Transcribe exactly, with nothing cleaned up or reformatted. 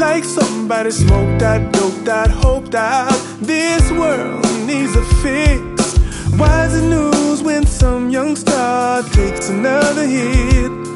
like somebody smoked out, doped out, hoped out. This world needs a fix. Why is it news when some young star takes another hit?